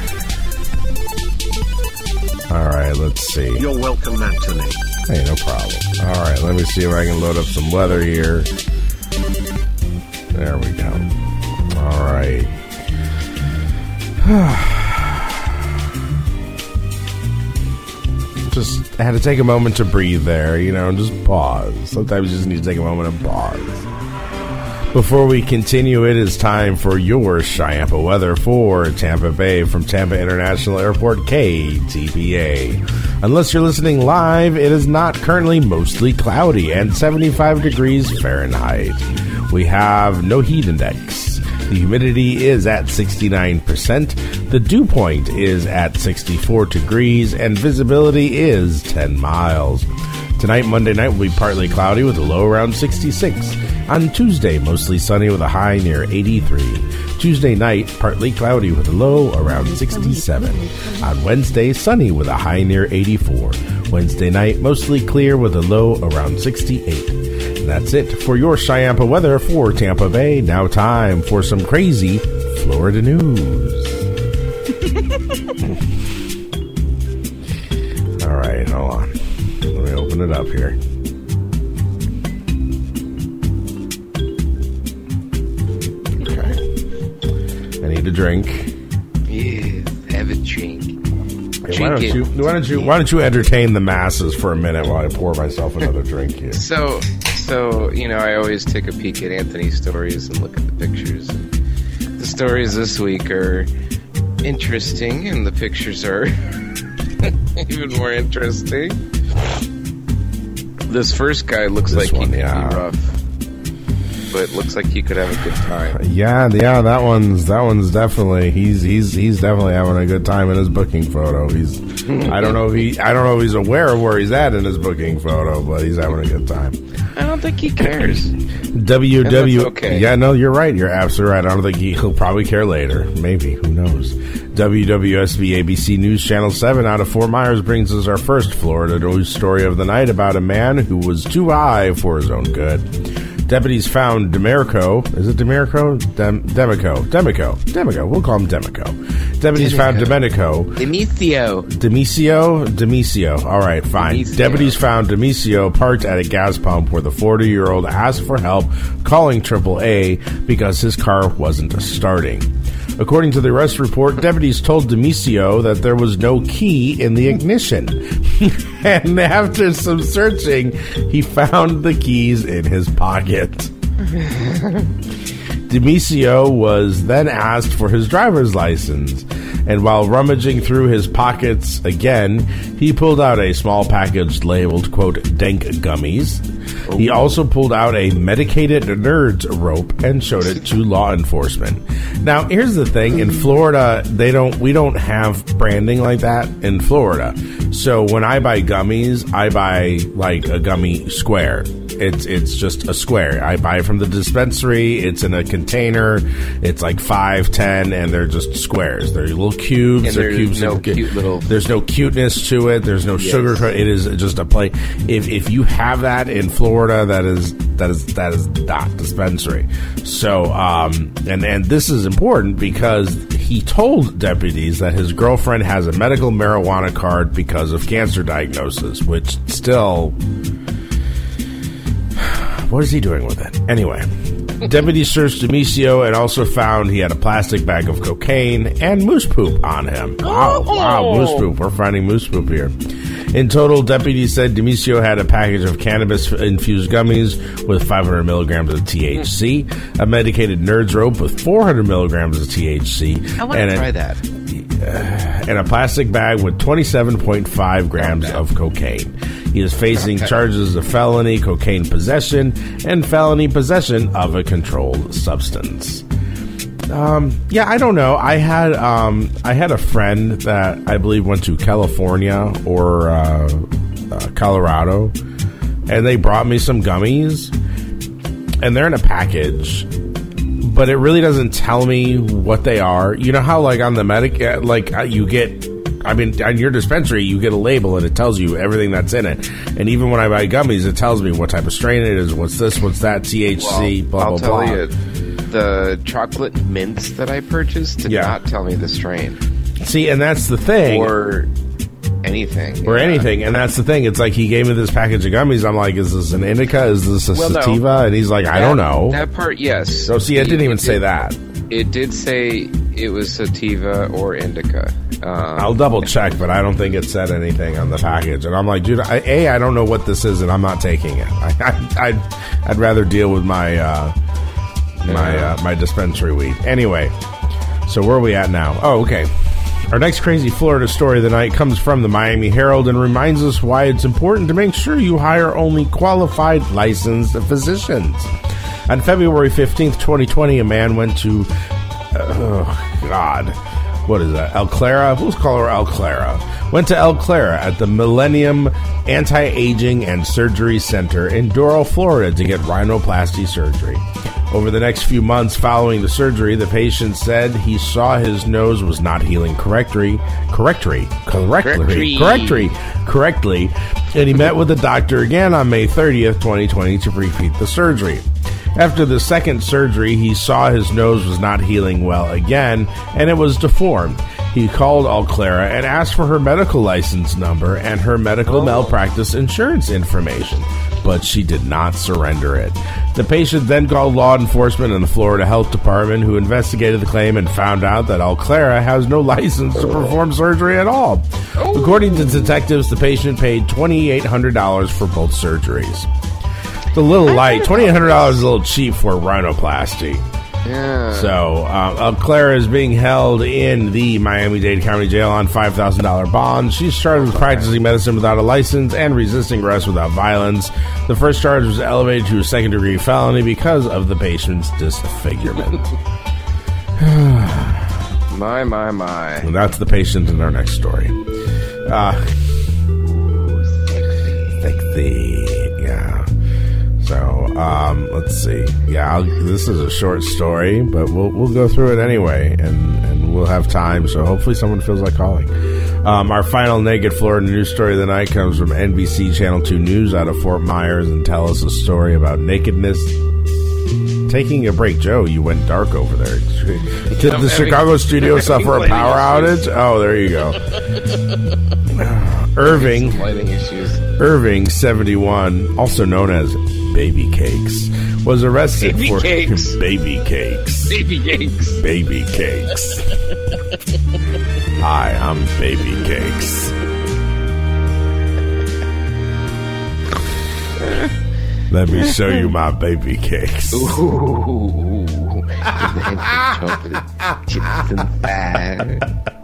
Alright, let's see. You're welcome, Anthony. Hey, no problem. Alright, let me see if I can load up some weather here. There we go. Alright. Just had to take a moment to breathe there, and just pause. Sometimes you just need to take a moment and pause. Before we continue, it is time for your Chiampa weather for Tampa Bay from Tampa International Airport, KTPA. Unless you're listening live, it is not currently mostly cloudy and 75 degrees Fahrenheit. We have no heat index. The humidity is at 69%. The dew point is at 64 degrees, and visibility is 10 miles. Tonight, Monday night, will be partly cloudy with a low around 66. On Tuesday, mostly sunny with a high near 83. Tuesday night, partly cloudy with a low around 67. On Wednesday, sunny with a high near 84. Wednesday night, mostly clear with a low around 68. And that's it for your Chiampa weather for Tampa Bay. Now time for some crazy Florida news. All right, hold on. Let me open it up here. Okay. I need a drink. Yeah, have a drink. Hey, why don't you entertain the masses for a minute while I pour myself another drink here? So I always take a peek at Anthony's stories and look at the pictures. The stories this week are interesting, and the pictures are even more interesting. This first guy looks like he could be rough, but looks like he could have a good time. Yeah, that one's definitely he's definitely having a good time in his booking photo. I don't know if he's aware of where he's at in his booking photo, but he's having a good time. I don't think he cares. Okay. Yeah, no, you're right. You're absolutely right. I don't think he'll probably care later. Maybe. Who knows? WWSB ABC News Channel 7 out of Fort Myers brings us our first Florida news story of the night about a man who was too high for his own good. Deputies found Demerico. Is it Demerico? Demico. We'll call him Demico. Deputies found Domenico. Demisio. All right, fine. Demisio. Deputies found Demisio parked at a gas pump where the 40-year-old asked for help calling AAA because his car wasn't starting. According to the arrest report, deputies told Demisio that there was no key in the ignition. And after some searching, he found the keys in his pocket. Demisio was then asked for his driver's license, and while rummaging through his pockets again, he pulled out a small package labeled, quote, dank gummies. He also pulled out a medicated nerds rope and showed it to law enforcement. Now, here's the thing. In Florida, we don't have branding like that in Florida. So when I buy gummies, I buy like a gummy square. It's just a square. I buy it from the dispensary. It's in a container. It's like 5, 10, and they're just squares. They're little cubes. And there's no cute little. There's no cuteness to it. There's no sugar. It is just a play. If you have that in Florida, that is not dispensary. So and this is important because he told deputies that his girlfriend has a medical marijuana card because of cancer diagnosis, which still. What is he doing with it? Anyway, Deputies searched Demisio and also found he had a plastic bag of cocaine and moose poop on him. Wow, moose poop. We're finding moose poop here. In total, deputies said Demisio had a package of cannabis-infused gummies with 500 milligrams of THC, a medicated Nerds rope with 400 milligrams of THC. I want to try that. And a plastic bag with 27.5 grams of cocaine. He is facing charges of felony cocaine possession and felony possession of a controlled substance. I don't know. I had a friend that I believe went to California or Colorado, and they brought me some gummies, and they're in a package, but it really doesn't tell me what they are. You know how, like, on the you get, on your dispensary, you get a label and it tells you everything that's in it. And even when I buy gummies, it tells me what type of strain it is, what's this, what's that, THC, blah, I'll blah, blah. tell you, the chocolate mints that I purchased did not tell me the strain. See, and that's the thing. Or anything. And that's the thing. It's like he gave me this package of gummies. I'm like, is this an indica? Is this a sativa? No. And he's like, I don't know. That part, yes. So, see, it didn't even say that. It did say it was sativa or indica. I'll double check, but I don't think it said anything on the package. And I'm like, dude, I don't know what this is, and I'm not taking it. I'd rather deal with my my dispensary weed. Anyway, so where are we at now? Oh, okay. Our next crazy Florida story of the night comes from the Miami Herald and reminds us why it's important to make sure you hire only qualified, licensed physicians. On February 15th, 2020, a man went to, what is that, El Clara? Let's call her El Clara. Went to El Clara at the Millennium Anti-Aging and Surgery Center in Doral, Florida to get rhinoplasty surgery. Over the next few months following the surgery, the patient said he saw his nose was not healing correctly, and he met with the doctor again on May 30th, 2020 to repeat the surgery. After the second surgery, he saw his nose was not healing well again, and it was deformed. He called El Clara and asked for her medical license number and her medical malpractice insurance information, but she did not surrender it. The patient then called law enforcement and the Florida Health Department, who investigated the claim and found out that El Clara has no license to perform surgery at all. According to detectives, the patient paid $2,800 for both surgeries. It's a little light. $2,800 is a little cheap for rhinoplasty. Yeah. So, El Clara is being held in the Miami-Dade County Jail on $5,000 bond. She started practicing medicine without a license and resisting arrest without violence. The first charge was elevated to a second-degree felony because of the patient's disfigurement. My. And that's the patient in our next story. Sexy. Yeah. So, let's see. Yeah, this is a short story, but we'll go through it anyway, and we'll have time, so hopefully someone feels like calling. Our final naked Florida news story of the night comes from NBC Channel 2 News out of Fort Myers, and tell us a story about nakedness. Taking a break. Joe, you went dark over there. Did the Chicago studio suffer a power outage? Oh, there you go. Irving, 71, also known as Baby Cakes, was arrested for Baby Cakes. Hi, I'm Baby Cakes. Let me show you my baby cakes. Ooh. Chocolate chips inside.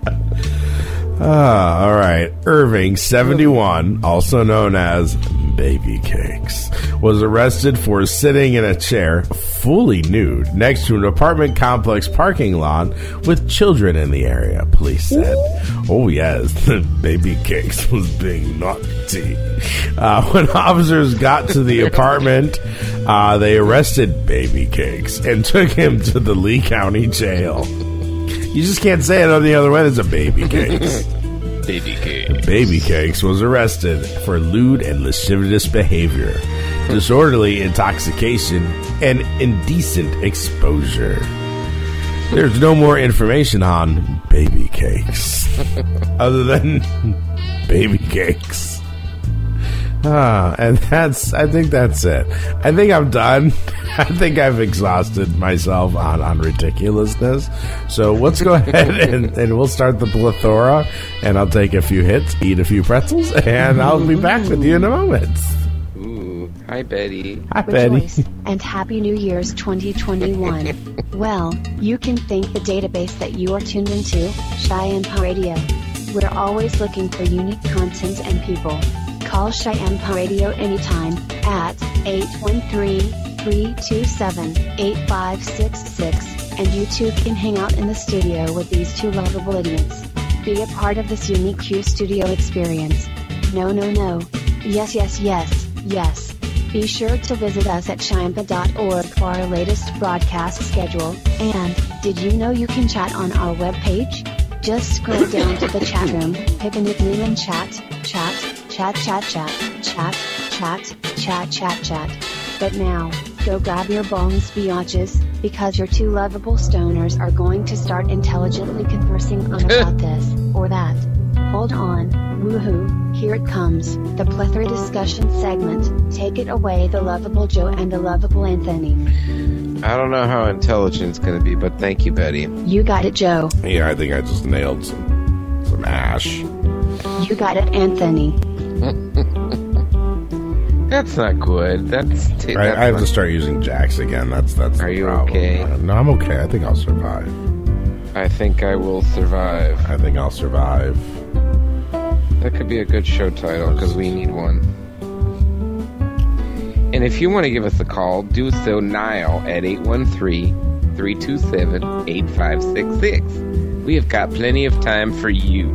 All right. Irving, 71, also known as Baby Cakes, was arrested for sitting in a chair, fully nude, next to an apartment complex parking lot with children in the area, police said. Oh, yes, Baby Cakes was being naughty. When officers got to the apartment, they arrested Baby Cakes and took him to the Lee County Jail. You just can't say it any other way. There's a Baby Cakes. Baby Cakes was arrested for lewd and lascivious behavior, disorderly intoxication, and indecent exposure. There's no more information on Baby Cakes other than Baby Cakes. And I think that's it. I think I'm done. I think I've exhausted myself on ridiculousness. So let's go ahead and we'll start the plethora, and I'll take a few hits, eat a few pretzels, and I'll be back with you in a moment. Ooh, hi, Betty. Hi, Betty. And Happy New Year's 2021. Well, you can thank the database that you are tuned into, Cheyenne Radio. We're always looking for unique content and people. Call Cheyenne Radio anytime at 813-327-8566, and you too can hang out in the studio with these two lovable idiots. Be a part of this unique Q studio experience. No. Yes. Be sure to visit us at Cheyenne.org for our latest broadcast schedule. And did you know you can chat on our webpage? Just scroll down to the chat room, pick a nickname and chat. But now, go grab your bongs biatches, because your two lovable stoners are going to start intelligently conversing on about this or that. Hold on, woohoo, here it comes, the plethora discussion segment. Take it away, the lovable Joe and the lovable Anthony. I don't know how intelligent it's going to be, but thank you, Betty. You got it, Joe. Yeah, I think I just nailed some ash. You got it, Anthony. That's not good. I have to start using jacks again. That's Are you okay? No, I'm okay. I think I'll survive. I think I will survive. I think I'll survive. That could be a good show title, because we need one. And if you want to give us a call, do so now at 813-327-8566. We have got plenty of time for you.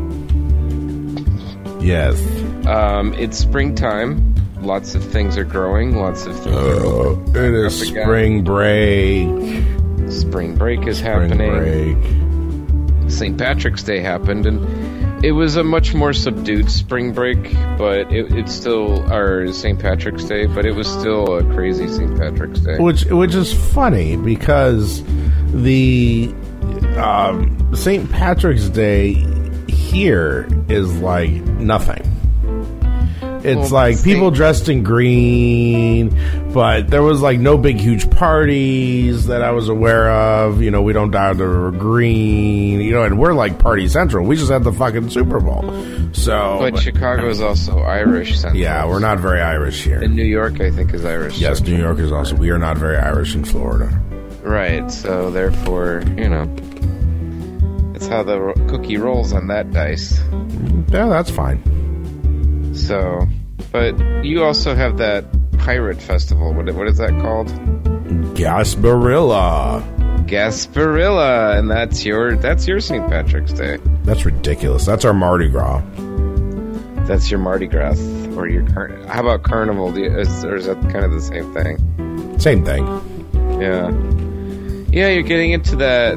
Yes. It's springtime. Lots of things are growing. Lots of things it is spring break. Spring break is happening. St. Patrick's Day happened, and it was a much more subdued spring break, but it's still our St. Patrick's Day, but it was still a crazy St. Patrick's Day. Which is funny, because the St. Patrick's Day here is like nothing. It's like people dressed in green, but there was like no big huge parties that I was aware of. You know, we don't dye the green, you know, and we're like party central. We just had the fucking Super Bowl. But Chicago is also Irish central. Yeah, we're not very Irish here. And New York, I think, is Irish. Yes, central. New York is also. We are not very Irish in Florida. Right, so therefore, you know, that's how the cookie rolls on that dice. Yeah, that's fine. So, but you also have that pirate festival. What is that called? Gasparilla, and that's your St. Patrick's Day. That's ridiculous. That's our Mardi Gras. That's your Mardi Gras, or your how about Carnival? Or is that kind of the same thing? Same thing. Yeah. You're getting into that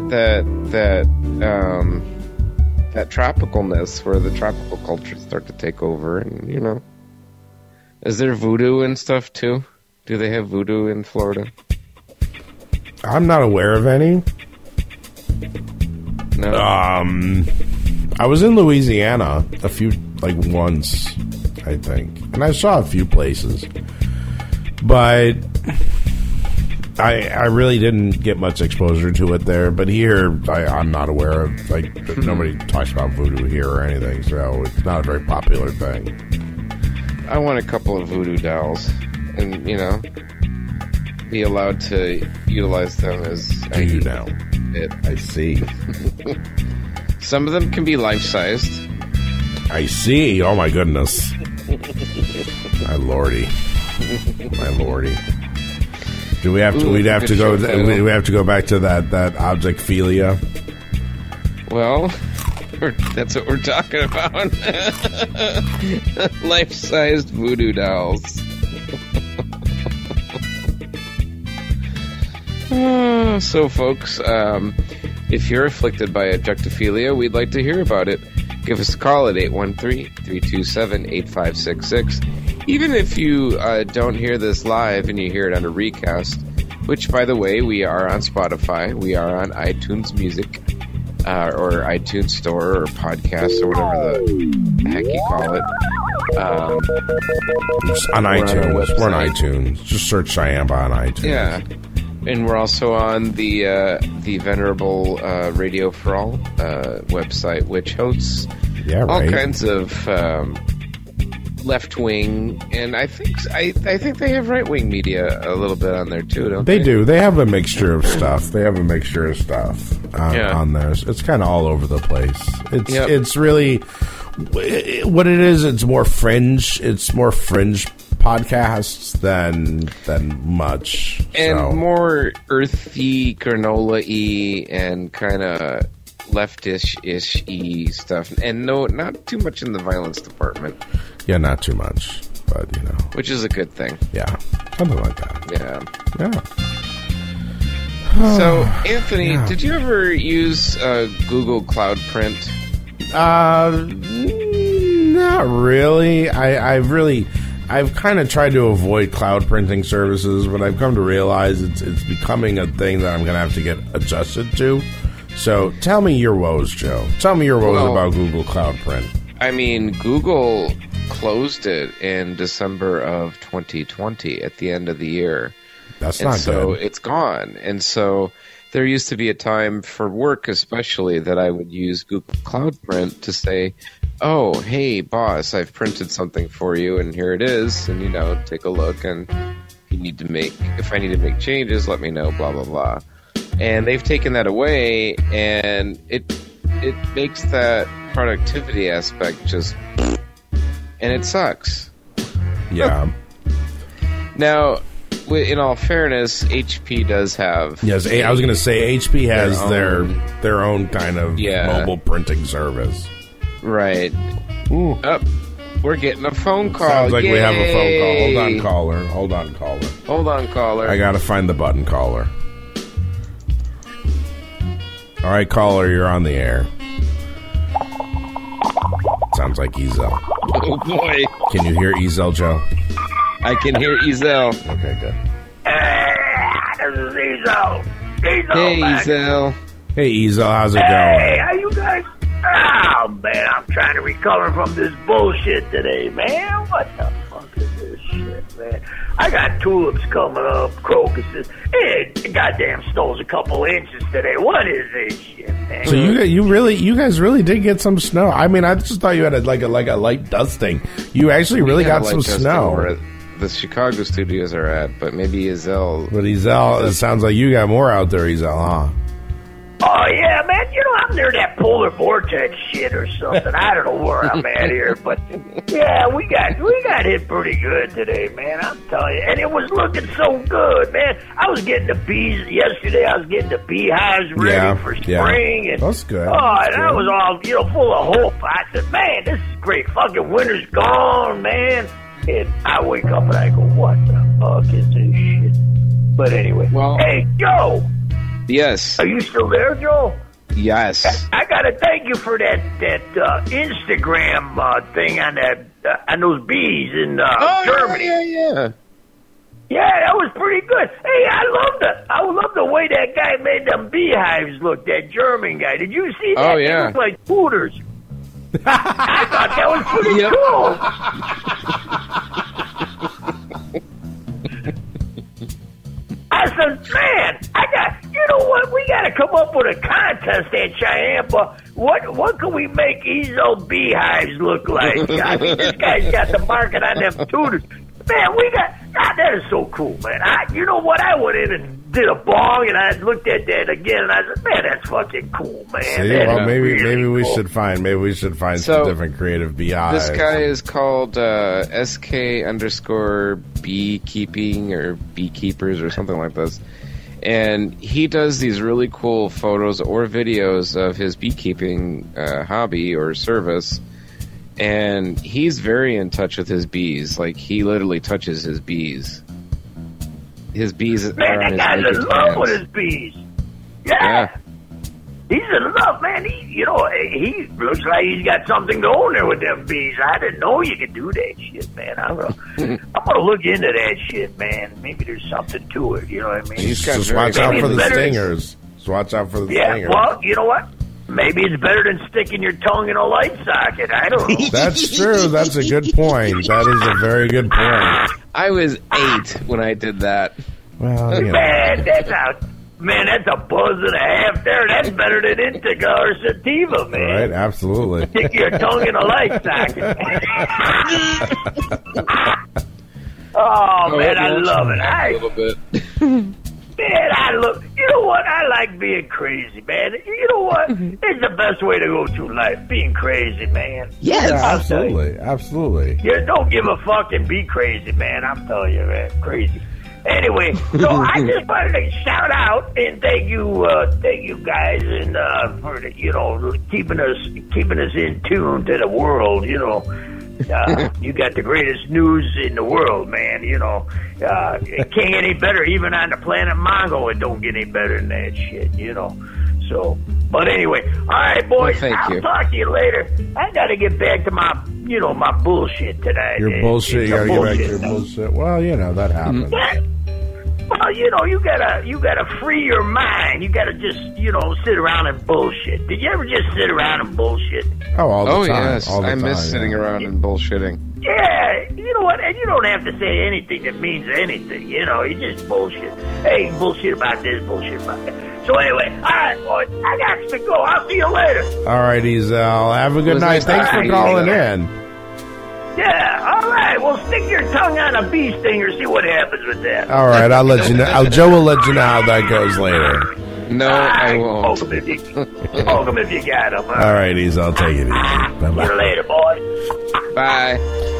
tropicalness where the tropical cultures start to take over, and you know, is there voodoo and stuff too? Do they have voodoo in Florida? I'm not aware of any. No. I was in Louisiana once, I think, and I saw a few places, but I really didn't get much exposure to it there. But here, I'm not aware of, nobody talks about voodoo here or anything, so it's not a very popular thing. I want a couple of voodoo dolls, and, you know, be allowed to utilize them as I do now. I see. Some of them can be life-sized. I see. Oh, my goodness. My lordy. Do we have to? We'd have to go. We have to go back to that objectphilia. Well, that's what we're talking about. Life-sized voodoo dolls. So, folks, if you're afflicted by objectophilia, we'd like to hear about it. Give us a call at 813-327-8566. Even if you don't hear this live and you hear it on a recast, which, by the way, we are on Spotify, we are on iTunes Music, or iTunes Store or podcast or whatever the heck you call it. On iTunes. We're on iTunes. Just search Cheyenne on iTunes. Yeah. And we're also on the venerable Radio for All website, which hosts all kinds of left wing, and I think they have right wing media a little bit on there too, don't they? They do. They have a mixture of stuff. On there. It's kind of all over the place. It's really what it is. It's more fringe. It's more fringe podcasts than much, and more earthy, granola-y, and kind of leftish-ish-y stuff, and not too much in the violence department. Yeah, not too much, but which is a good thing. Yeah, something like that. Yeah. So, Anthony, did you ever use Google Cloud Print? Not really. I've kind of tried to avoid cloud printing services, but I've come to realize it's becoming a thing that I'm going to have to get adjusted to. So tell me your woes, Joe. Tell me your woes about Google Cloud Print. I mean, Google closed it in December of 2020 at the end of the year. That's not good. So it's gone. And so there used to be a time for work especially that I would use Google Cloud Print to say, oh, hey, boss, I've printed something for you, and here it is. And, take a look, and if I need to make changes, let me know, blah, blah, blah. And they've taken that away, and it makes that productivity aspect just... and it sucks. Yeah. Now, in all fairness, HP does have... Yes, I was going to say, HP has their own kind of mobile printing service. Right. Ooh. We're getting a phone call. Sounds like Yay! we have a phone call. Hold on, caller. I gotta find the button, caller. All right, caller, you're on the air. Sounds like Ezel. Oh, boy. Can you hear Ezel, Joe? I can hear Ezel. Okay, good. This is Ezel. Hey, Ezel. Hey, Ezel, how's it going? Hey, how you guys... Oh, man, I'm trying to recover from this bullshit today, man. What the fuck is this shit, man? I got tulips coming up, crocuses. It goddamn snows a couple inches today. What is this shit, man? So you guys really did get some snow. I mean, I just thought you had a light dusting. You actually really got some snow. Where the Chicago studios are at, but maybe Ezel. But Ezel, it sounds like you got more out there, Ezel, huh? Oh, yeah, man. I'm near that polar vortex shit or something. I don't know where I'm at here, but yeah, we got hit pretty good today, man. I'm telling you, and it was looking so good, man. I was getting the bees yesterday. I was getting the beehives ready for spring, and that's good. Oh, and I was all full of hope. I said, man, this is great. Fucking winter's gone, man. And I wake up and I go, what the fuck is this shit? But anyway, hey, Joe. Yes. Are you still there, Joe? Yes. I gotta thank you for that Instagram thing on those bees in Germany. Yeah. Yeah, that was pretty good. Hey, I love the way that guy made them beehives look. That German guy. Did you see that? Oh yeah. They look like poodles. I thought that was pretty cool. I said, man, you know what? We got to come up with a contest at Cheyenne. What can we make Ezel beehives look like? I mean, this guy's got the market on them tutors. Man, that is so cool, man. You know what? I went in and did a bong, and I looked at that again, and I said, man, that's fucking cool, man. See, maybe we should find some different creative beehives. This guy is called SK_beekeeping or beekeepers or something like this. And he does these really cool photos or videos of his beekeeping hobby or service. And he's very in touch with his bees. Like, he literally touches his bees. His bees are on his that guy's in love with his bees. Yeah. He's in love, man. He looks like he's got something going there with them bees. I didn't know you could do that shit, man. I'm gonna look into that shit, man. Maybe there's something to it. You know what I mean? Just watch out for the stingers. Just watch out for the stingers. Yeah, well, you know what? maybe it's better than sticking your tongue in a light socket. I don't know. That's true. That's a good point. That is a very good point. I was 8 when I did that. Well, you know. Man, that's a buzz and a half there. That's better than indica or sativa, man. Right, absolutely. Stick your tongue in a light socket. Oh, man, I love it. A little bit. Man, you know what? I like being crazy, man. You know what? It's the best way to go through life, being crazy, man. Yes, absolutely, absolutely. You don't give a fuck and be crazy, man. I'm telling you, man, crazy. Anyway, so I just wanted to shout out and thank you guys, and for keeping us in tune to the world. You got the greatest news in the world, man. It can't get any better. Even on the planet Mongo, it don't get any better than that shit. So, but anyway, all right, boys. I'll talk to you later. I got to get back to my bullshit today. Your bullshit. You got to get back to your bullshit. Well, that happens. Well, you gotta free your mind. You gotta just, sit around and bullshit. Did you ever just sit around and bullshit? Oh, all the time. Yes. I miss sitting around and bullshitting. Yeah, you know what? And you don't have to say anything that means anything. You just bullshit. Hey, bullshit about this, bullshit about that. So anyway, all right, boys, I got to go. I'll see you later. All right, Ezel. Have a good night. Thanks for calling in. Yeah, all right. Well, stick your tongue on a bee stinger, see what happens with that. All right, I'll let you know. Joe will let you know how that goes later. No, I won't. Poke him if you got him. All right, Ease. I'll take it easy. Bye-bye. See you later, boys. Bye.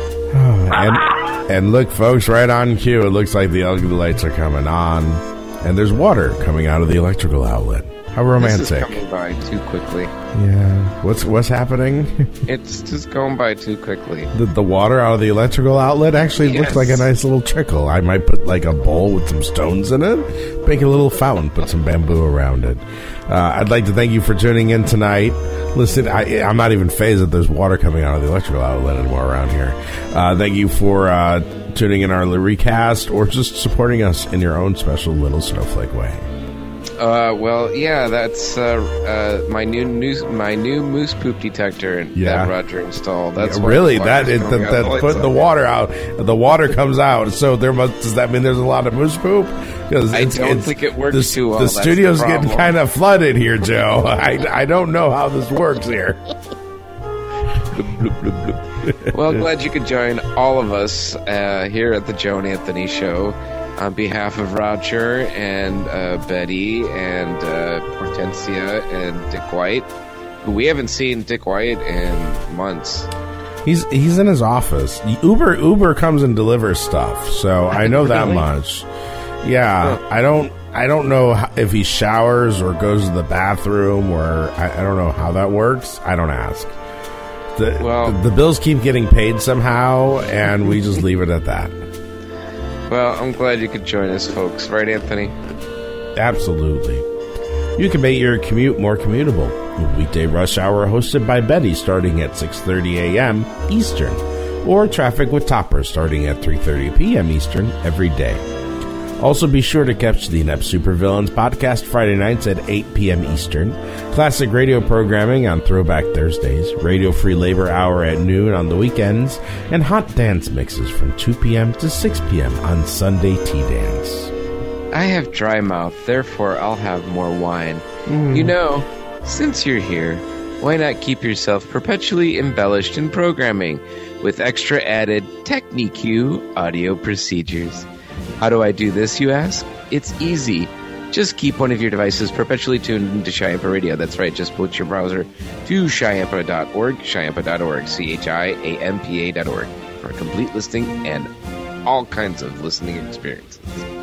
And look, folks, right on cue. It looks like the LED lights are coming on, and there's water coming out of the electrical outlet. How romantic. This is coming by too quickly. Yeah. What's happening? It's just going by too quickly. The water out of the electrical outlet actually looks like a nice little trickle. I might put like a bowl with some stones in it, make a little fountain, put some bamboo around it. I'd like to thank you for tuning in tonight. Listen, I'm not even phased that there's water coming out of the electrical outlet anymore around here. Thank you for tuning in our recast or just supporting us in your own special little snowflake way. Well, yeah, that's my new moose poop detector that Roger installed. That's really that put the water out. The water comes out. So does that mean there's a lot of moose poop? Because I don't think it works too well. The studio's getting kind of flooded here, Joe. I don't know how this works here. Well, glad you could join all of us here at the Joe and Anthony Show. On behalf of Roger and Betty and Hortensia and Dick White, who we haven't seen Dick White in months. He's in his office. Uber comes and delivers stuff, so I know that much. Yeah, I don't know if he showers or goes to the bathroom, or I don't know how that works. I don't ask. The bills keep getting paid somehow, and we just leave it at that. Well, I'm glad you could join us, folks. Right, Anthony? Absolutely. You can make your commute more commutable. Weekday Rush Hour hosted by Betty starting at 6:30 a.m. Eastern. Or Traffic with Topper starting at 3:30 p.m. Eastern every day. Also be sure to catch the Inept Supervillains podcast Friday nights at 8 p.m. Eastern, classic radio programming on Throwback Thursdays, Radio Free Labor Hour at noon on the weekends, and hot dance mixes from 2 p.m. to 6 p.m. on Sunday Tea Dance. I have dry mouth, therefore I'll have more wine. Since you're here, why not keep yourself perpetually embellished in programming with extra added Technique audio procedures? How do I do this, you ask? It's easy. Just keep one of your devices perpetually tuned into Chiampa Radio. That's right, just put your browser to chiampa.org, chiampa.org, chiampa.org, for a complete listing and all kinds of listening experiences.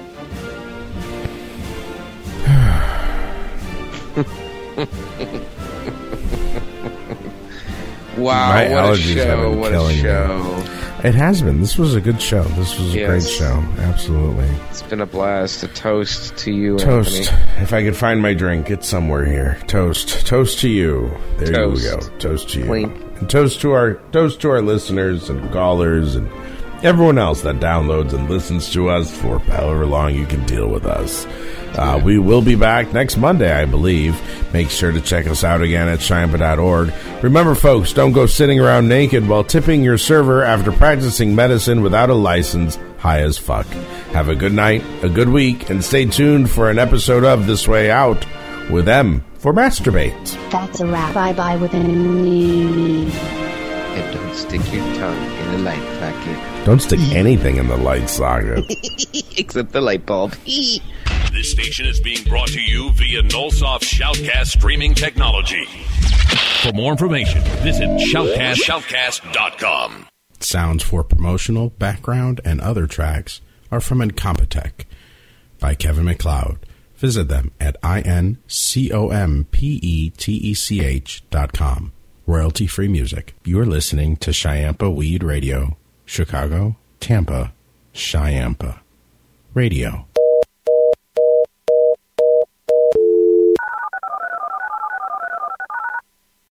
Wow, My what a allergies show, have been what killing a show. me. It has been. This was a good show. This was a great show. Absolutely. It's been a blast. A toast to you, Toast. Anthony. If I could find my drink, it's somewhere here. Toast. Toast to you. There you go. Toast to you. Clean. And toast to our listeners and callers and everyone else that downloads and listens to us for however long you can deal with us. We will be back next Monday, I believe. Make sure to check us out again at Shyampa.org. Remember, folks, don't go sitting around naked while tipping your server after practicing medicine without a license, high as fuck. Have a good night, a good week, and stay tuned for an episode of This Way Out with M for Masturbate. That's a wrap. Bye-bye with an knee. And don't stick your tongue in a light socket. Don't stick anything in the light socket. Except the light bulb. This station is being brought to you via Nullsoft Shoutcast streaming technology. For more information, visit shoutcast.com. Sounds for promotional, background, and other tracks are from Incompetech by Kevin MacLeod. Visit them at incompetech.com. Royalty-free music. You're listening to Shyampa Weed Radio. Chicago, Tampa, Shyampa Radio.